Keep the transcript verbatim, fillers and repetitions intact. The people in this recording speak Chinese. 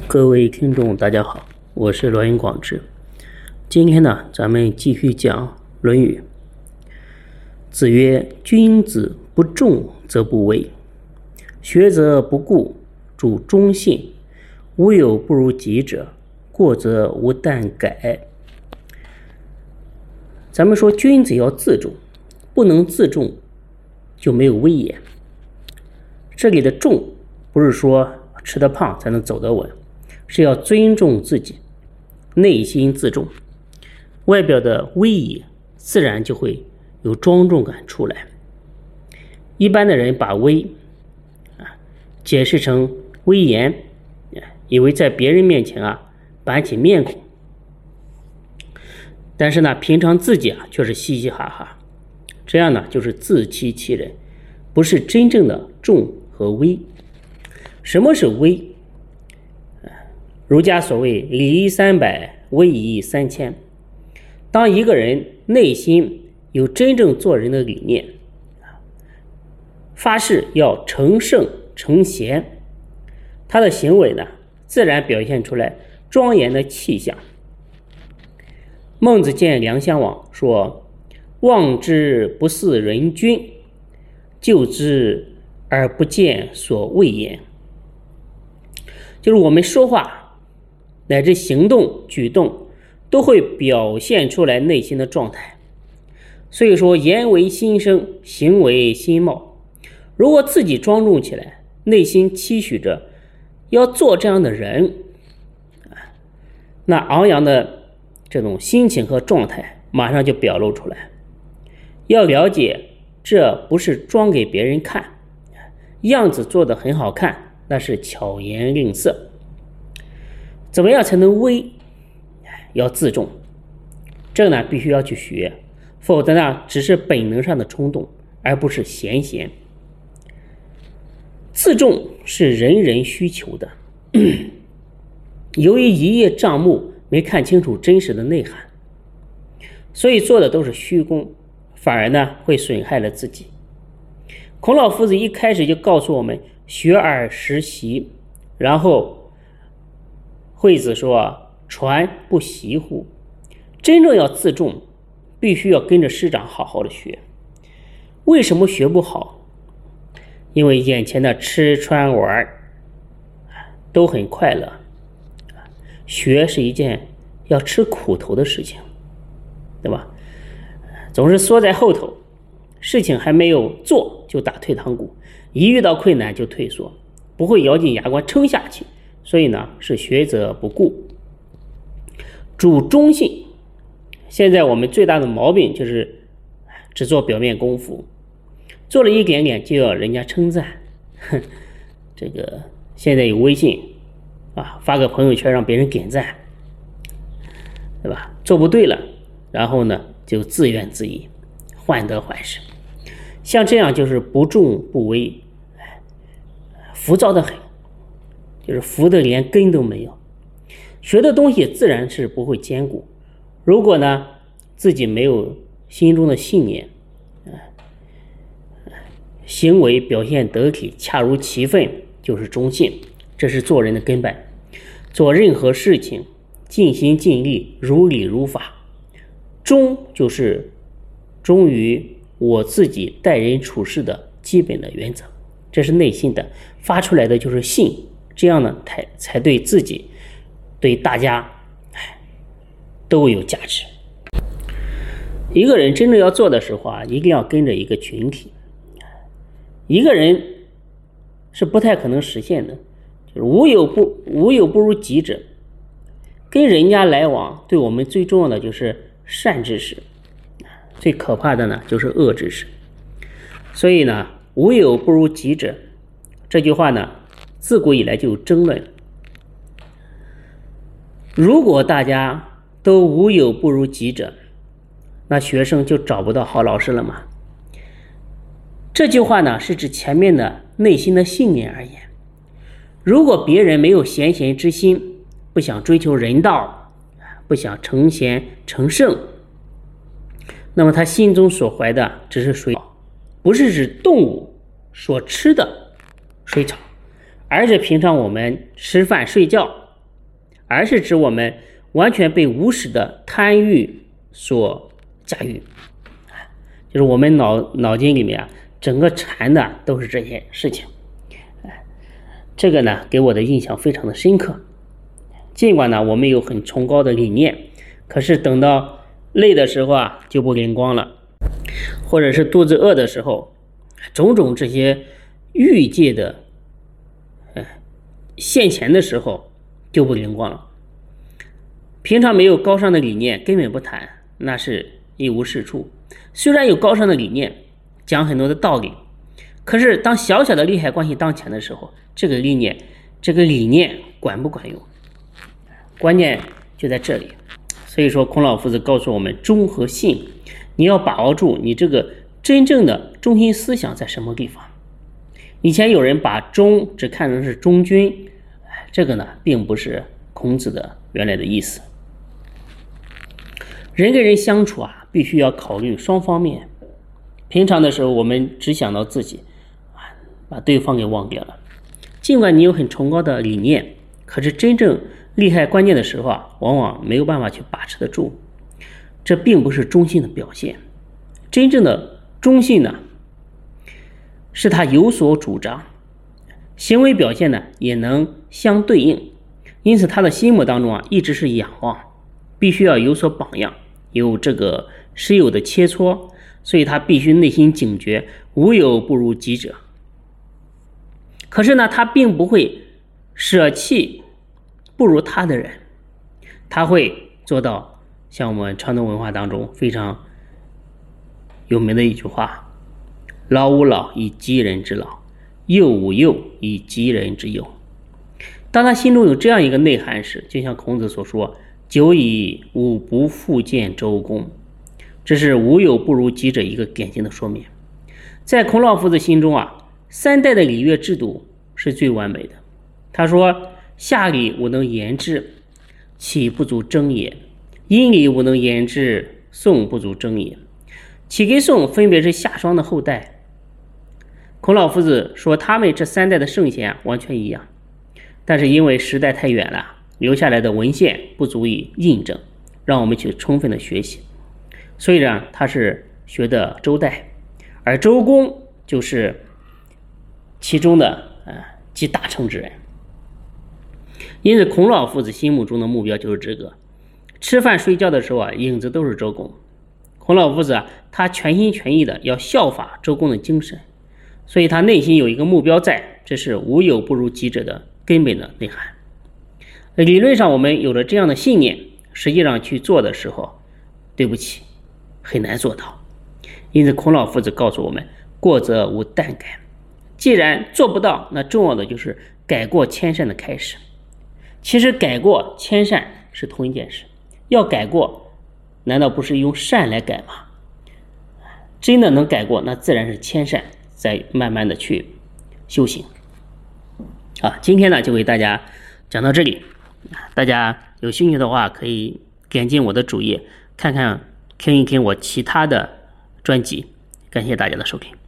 各位听众大家好，我是罗云广志。今天呢，咱们继续讲《论语》。子曰：君子不重则不威，学则不固，主忠信，无有不如己者，过则无惮改。咱们说君子要自重，不能自重就没有威严。这里的重不是说吃得胖才能走得稳，是要尊重自己，内心自重，外表的威仪自然就会有庄重感出来。一般的人把威啊解释成威严，以为在别人面前啊板起面孔，但是呢平常自己啊却是嘻嘻哈哈，这样呢就是自欺欺人，不是真正的重和威。什么是威？儒家所谓礼义三百，威仪三千。当一个人内心有真正做人的理念，发誓要成圣成贤，他的行为呢自然表现出来庄严的气象。孟子见梁襄王说：望之不似人君，就之而不见所谓焉。就是我们说话乃至行动举动都会表现出来内心的状态。所以说言为心声，行为心貌。如果自己庄重起来，内心期许着要做这样的人，那昂扬的这种心情和状态马上就表露出来。要了解，这不是装给别人看，样子做得很好看，那是巧言令色。怎么样才能威？要自重，这个呢必须要去学，否则呢只是本能上的冲动，而不是贤贤。自重是人人需求的，由于一叶障目，没看清楚真实的内涵，所以做的都是虚功，反而呢会损害了自己。孔老夫子一开始就告诉我们学而时习，然后惠子说传不习乎。真正要自重，必须要跟着师长好好的学。为什么学不好？因为眼前的吃穿玩都很快乐，学是一件要吃苦头的事情，对吧？总是缩在后头，事情还没有做就打退堂鼓，一遇到困难就退缩，不会咬紧牙关撑下去。所以呢是学则不固，主忠信。现在我们最大的毛病就是只做表面功夫，做了一点点就要人家称赞。这个现在有微信啊，发个朋友圈让别人点赞，对吧？做不对了，然后呢就自怨自艾，患得患失。像这样就是不重不威，浮躁的很，就是浮的连根都没有。学的东西自然是不会坚固。如果呢自己没有心中的信念，行为表现得体，恰如其分，就是忠信，这是做人的根本。做任何事情尽心尽力，如理如法。忠就是忠于我自己待人处事的基本的原则，这是内心的，发出来的就是信。这样呢才才对自己对大家都有价值。一个人真正要做的时候啊，一定要跟着一个群体，一个人是不太可能实现的，就是无有不无有不如己者。跟人家来往，对我们最重要的就是善知识，最可怕的呢就是恶知识。所以呢无有不如己者这句话呢自古以来就有争论。如果大家都无有不如己者，那学生就找不到好老师了吗？这句话呢是指前面的内心的信念而言。如果别人没有贤贤之心，不想追求人道，不想成贤成圣，那么他心中所怀的只是水草，不是指动物所吃的水草，而是平常我们吃饭睡觉而是指我们完全被无始的贪欲所驾驭，就是我们脑脑筋里面啊，整个缠的都是这些事情。这个呢，给我的印象非常的深刻。尽管呢，我们有很崇高的理念，可是等到累的时候啊，就不灵光了，或者是肚子饿的时候，种种这些欲界的，呃，现前的时候就不灵光了。平常没有高尚的理念，根本不谈，那是一无是处。虽然有高尚的理念，讲很多的道理，可是当小小的利害关系当前的时候，这个理念，这个理念管不管用？关键就在这里。所以说，孔老夫子告诉我们，忠和信，你要把握住你这个真正的中心思想在什么地方。以前有人把忠只看成是忠君，这个呢，并不是孔子的原来的意思。人跟人相处啊，必须要考虑双方面。平常的时候，我们只想到自己，把对方给忘掉了。尽管你有很崇高的理念，可是真正利害关键的时候啊，往往没有办法去把持得住。这并不是忠信的表现。真正的忠信呢，是他有所主张，行为表现呢也能相对应。因此他的心目当中啊，一直是仰望，必须要有所榜样，有这个师友的切磋，所以他必须内心警觉，无有不如己者。可是呢，他并不会舍弃不如他的人，他会做到像我们传统文化当中非常有名的一句话：老吾老以及人之老，幼吾幼以及人之幼。当他心中有这样一个内涵时，就像孔子所说，久矣吾不复见周公，这是无有不如己者一个典型的说明。在孔老夫子心中啊，三代的礼乐制度是最完美的。他说，夏礼吾能言之，岂不足争也；殷礼吾能言之，宋不足争也。启跟宋分别是夏商的后代。孔老夫子说，他们这三代的圣贤、啊、完全一样，但是因为时代太远了，留下来的文献不足以印证，让我们去充分的学习。所以呢，他是学的周代，而周公就是其中的呃集大成之人。因此孔老夫子心目中的目标就是这个。吃饭睡觉的时候啊，影子都是周公。孔老夫子啊，他全心全意的要效法周公的精神，所以他内心有一个目标在，这是无有不如己者的根本的内涵。理论上我们有了这样的信念，实际上去做的时候，对不起，很难做到。因此孔老夫子告诉我们，过则无惮改。既然做不到，那重要的就是改过迁善的开始。其实改过迁善是同一件事，要改过，难道不是用善来改吗？真的能改过，那自然是迁善，再慢慢的去修行。好，今天呢就给大家讲到这里，大家有兴趣的话可以点进我的主页看看，听一听我其他的专辑。感谢大家的收听。